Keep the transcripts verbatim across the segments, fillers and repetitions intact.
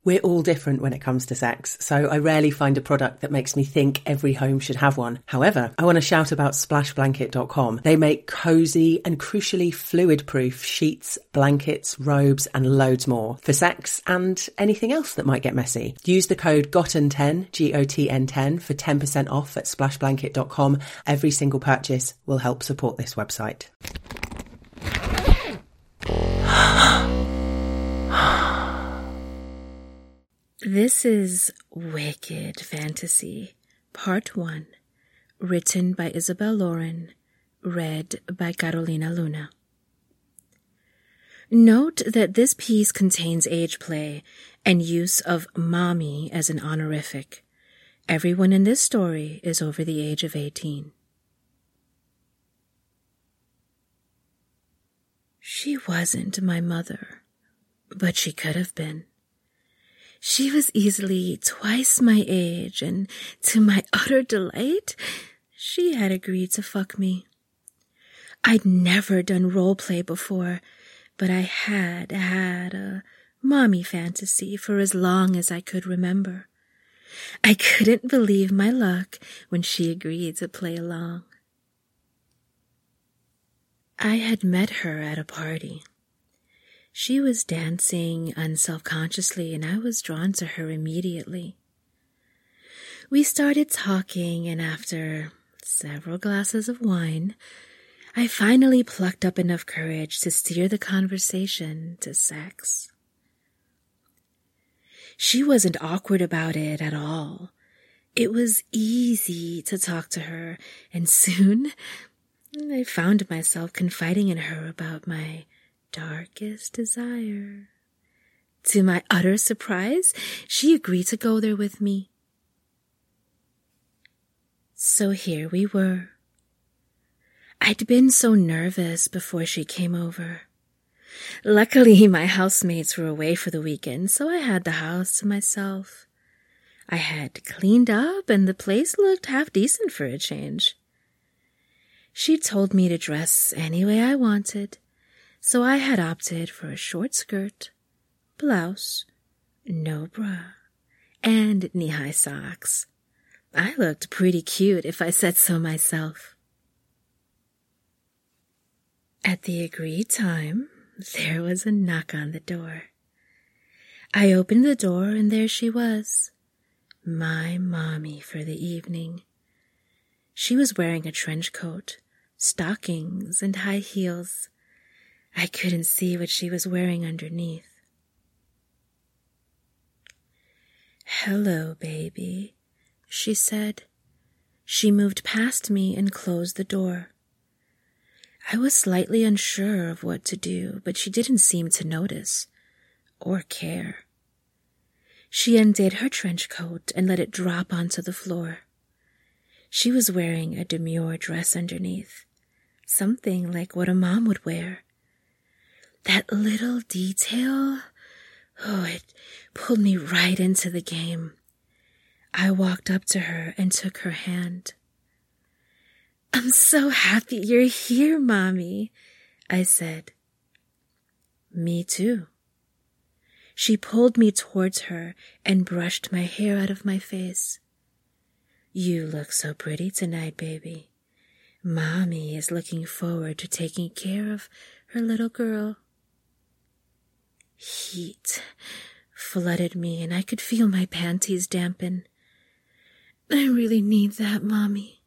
We're all different when it comes to sex, so I rarely find a product that makes me think every home should have one. However, I want to shout about splash blanket dot com. They make cozy and crucially fluid-proof sheets, blankets, robes, and loads more for sex and anything else that might get messy. Use the code gotten ten, G O T N ten, for ten percent off at splash blanket dot com. Every single purchase will help support this website. This is Wicked Fantasy, Part one, written by Isabel Lauren, read by Carolina Luna. Note that this piece contains age play and use of mommy as an honorific. Everyone in this story is over the age of eighteen. She wasn't my mother, but she could have been. She was easily twice my age, and to my utter delight, she had agreed to fuck me. I'd never done role play before, but I had had a mommy fantasy for as long as I could remember. I couldn't believe my luck when she agreed to play along. I had met her at a party. She was dancing unselfconsciously, and I was drawn to her immediately. We started talking, and after several glasses of wine, I finally plucked up enough courage to steer the conversation to sex. She wasn't awkward about it at all. It was easy to talk to her, and soon I found myself confiding in her about my darkest desire. To my utter surprise, she agreed to go there with me. So here we were. I'd been so nervous before she came over. Luckily, my housemates were away for the weekend, so I had the house to myself. I had cleaned up, and the place looked half decent for a change. She told me to dress any way I wanted, so I had opted for a short skirt, blouse, no bra, and knee-high socks. I looked pretty cute if I said so myself. At the agreed time, there was a knock on the door. I opened the door, and there she was, my mommy for the evening. She was wearing a trench coat, stockings, and high heels. I couldn't see what she was wearing underneath. "Hello, baby," she said. She moved past me and closed the door. I was slightly unsure of what to do, but she didn't seem to notice or care. She undid her trench coat and let it drop onto the floor. She was wearing a demure dress underneath, something like what a mom would wear. That little detail, oh, it pulled me right into the game. I walked up to her and took her hand. "I'm so happy you're here, Mommy," I said. "Me too." She pulled me towards her and brushed my hair out of my face. "You look so pretty tonight, baby. Mommy is looking forward to taking care of her little girl." Heat flooded me, and I could feel my panties dampen. "I really need that, Mommy."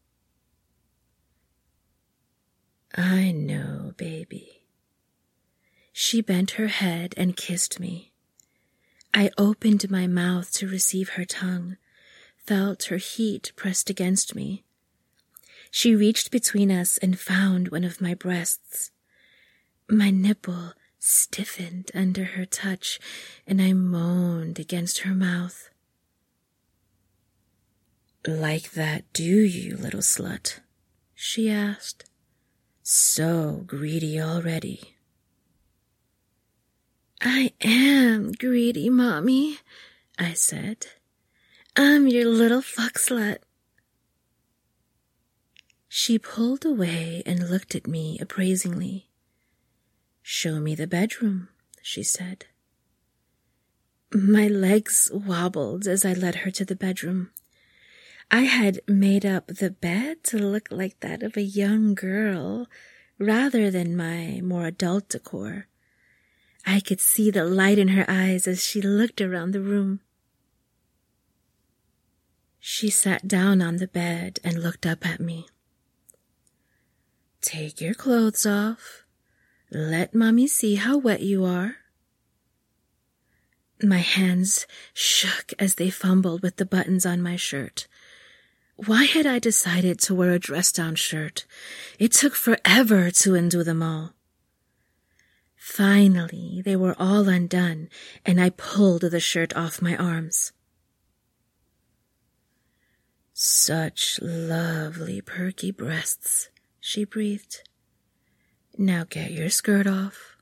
"I know, baby." She bent her head and kissed me. I opened my mouth to receive her tongue, felt her heat pressed against me. She reached between us and found one of my breasts. My nipple stiffened under her touch, and I moaned against her mouth. "Like that, do you, little slut?" she asked. "So greedy already." "I am greedy, Mommy," I said. "I'm your little fuck slut." She pulled away and looked at me appraisingly. "Show me the bedroom," she said. My legs wobbled as I led her to the bedroom. I had made up the bed to look like that of a young girl rather than my more adult decor. I could see the light in her eyes as she looked around the room. She sat down on the bed and looked up at me. "Take your clothes off. Let Mommy see how wet you are." My hands shook as they fumbled with the buttons on my shirt. Why had I decided to wear a dress-down shirt? It took forever to undo them all. Finally, they were all undone, and I pulled the shirt off my arms. "Such lovely, perky breasts," she breathed. "Now get your skirt off."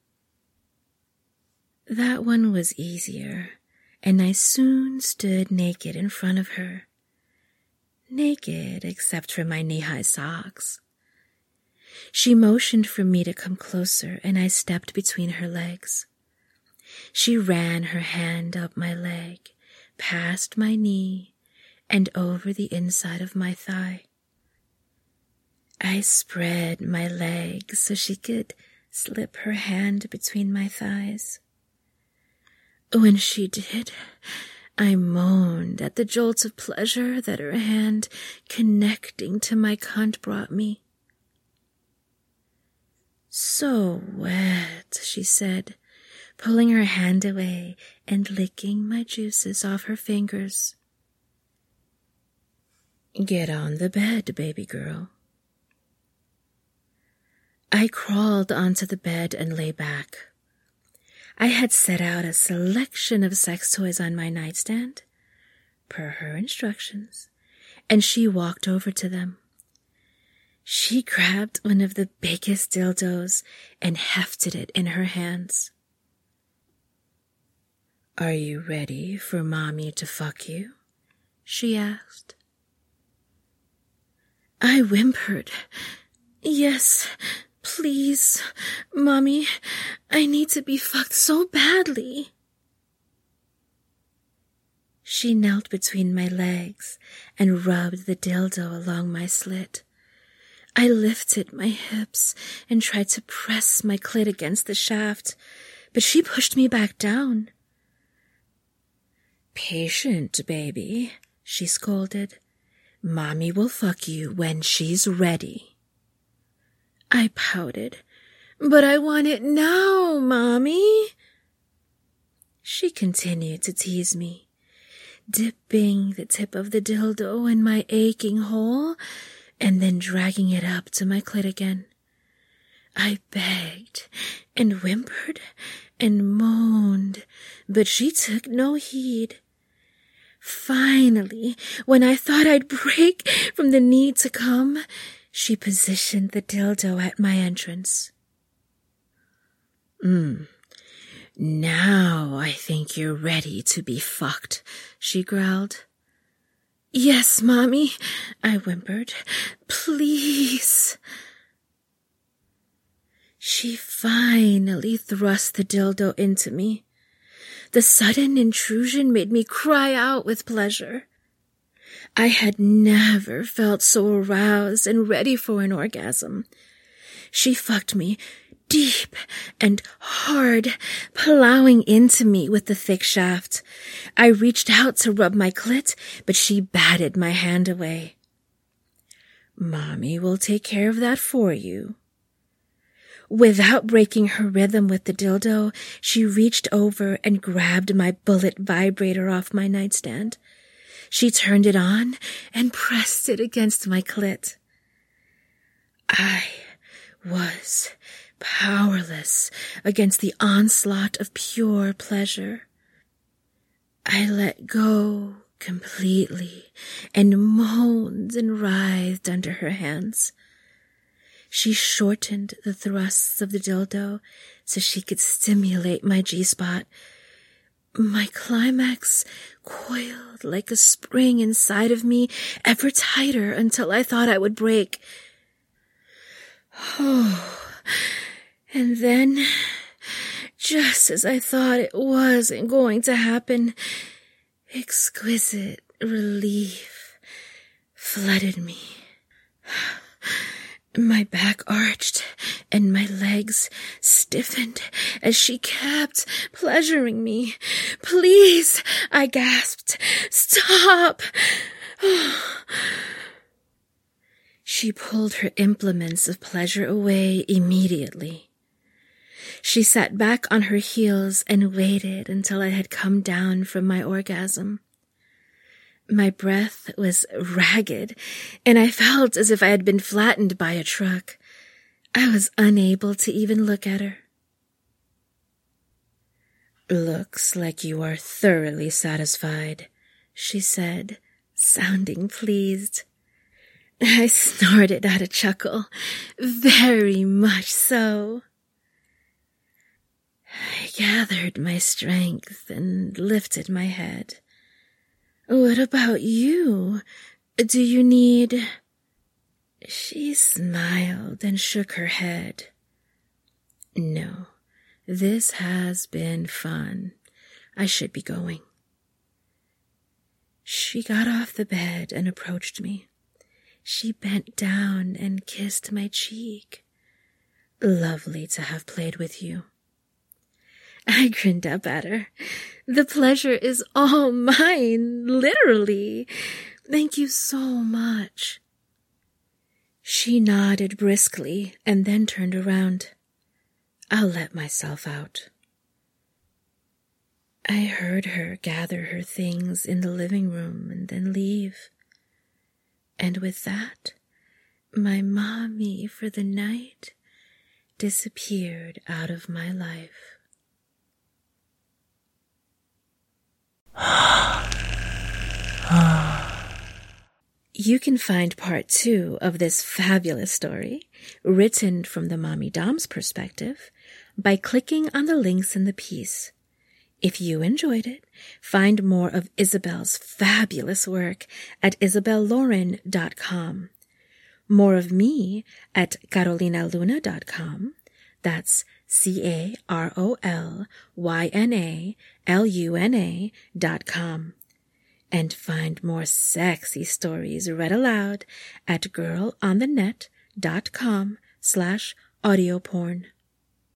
That one was easier, and I soon stood naked in front of her. Naked except for my knee-high socks. She motioned for me to come closer, and I stepped between her legs. She ran her hand up my leg, past my knee, and over the inside of my thigh. I spread my legs so she could slip her hand between my thighs. When she did, I moaned at the jolts of pleasure that her hand connecting to my cunt brought me. "So wet," she said, pulling her hand away and licking my juices off her fingers. "Get on the bed, baby girl." I crawled onto the bed and lay back. I had set out a selection of sex toys on my nightstand, per her instructions, and she walked over to them. She grabbed one of the biggest dildos and hefted it in her hands. "Are you ready for Mommy to fuck you?" she asked. I whimpered, "Yes, please, Mommy, I need to be fucked so badly." She knelt between my legs and rubbed the dildo along my slit. I lifted my hips and tried to press my clit against the shaft, but she pushed me back down. "Patient, baby," she scolded. "Mommy will fuck you when she's ready." I pouted. "But I want it now, Mommy." She continued to tease me, dipping the tip of the dildo in my aching hole and then dragging it up to my clit again. I begged and whimpered and moaned, but she took no heed. Finally, when I thought I'd break from the need to come, she positioned the dildo at my entrance. Mm. "Now I think you're ready to be fucked," she growled. "Yes, Mommy," I whimpered. "Please." She finally thrust the dildo into me. The sudden intrusion made me cry out with pleasure. I had never felt so aroused and ready for an orgasm. She fucked me deep and hard, plowing into me with the thick shaft. I reached out to rub my clit, but she batted my hand away. "Mommy will take care of that for you." Without breaking her rhythm with the dildo, she reached over and grabbed my bullet vibrator off my nightstand. She turned it on and pressed it against my clit. I was powerless against the onslaught of pure pleasure. I let go completely and moaned and writhed under her hands. She shortened the thrusts of the dildo so she could stimulate my G-spot. My climax coiled like a spring inside of me, ever tighter until I thought I would break. Oh, and then just as I thought it wasn't going to happen. Exquisite relief flooded me. My back arched and my legs stiffened as she kept pleasuring me. Please, I gasped. Stop. She pulled her implements of pleasure away immediately. She sat back on her heels and waited until I had come down from my orgasm. My breath was ragged, and I felt as if I had been flattened by a truck. I was unable to even look at her. "Looks like you are thoroughly satisfied," she said, sounding pleased. I snorted at a chuckle. Very much so. I gathered my strength and lifted my head. "What about you? Do you need—" She smiled and shook her head. "No, this has been fun. I should be going." She got off the bed and approached me. She bent down and kissed my cheek. "Lovely to have played with you." I grinned up at her. "The pleasure is all mine, literally. Thank you so much." She nodded briskly and then turned around. "I'll let myself out." I heard her gather her things in the living room and then leave. And with that, my mommy for the night disappeared out of my life. You can find part two of this fabulous story, written from the Mommy Dom's perspective, by clicking on the links in the piece. If you enjoyed it, find more of Isabel's fabulous work at isabel lauren dot com. More of me at carolina luna dot com. That's C A R O L Y N A L U N A dot com. And find more sexy stories read aloud at girl on the net dot com slash audio porn.